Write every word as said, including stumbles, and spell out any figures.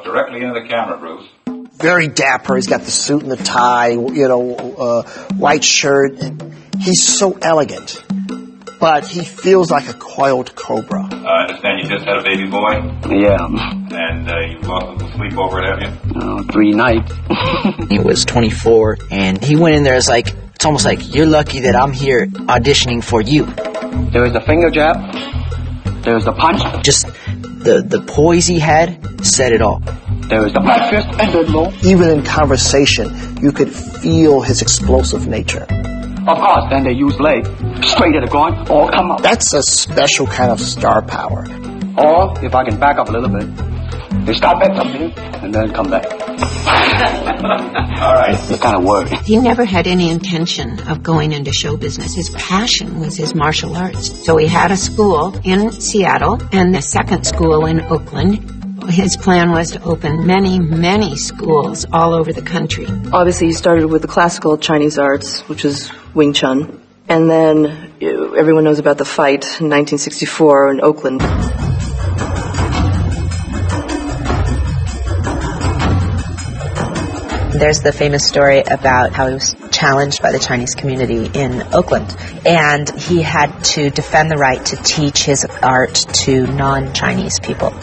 directly into the camera, Bruce. Very dapper. He's got the suit and the tie, you know, uh, white shirt. He's so elegant, but he feels like a coiled cobra. Uh, I understand you just had a baby boy? Yeah. And uh, you lost him to sleep over it, have you? Uh, three nights. He was twenty-four, and he went in there as like, it's almost like, you're lucky that I'm here auditioning for you. There was the finger jab. There was the punch. Just the, the poise he had said it all. There was the back fist and the low. Even in conversation, you could feel his explosive nature. Of course, then they use leg. Straight at the groin, or come up. That's a special kind of star power. Or, if I can back up a little bit, they stop at something, and then come back. All right. It's kind of worried. He never had any intention of going into show business. His passion was his martial arts. So he had a school in Seattle and a second school in Oakland. His plan was to open many, many schools all over the country. Obviously, he started with the classical Chinese arts, which is Wing Chun. And then you know, everyone knows about the fight in nineteen sixty-four in Oakland. There's the famous story about how he was challenged by the Chinese community in Oakland, and he had to defend the right to teach his art to non-Chinese people.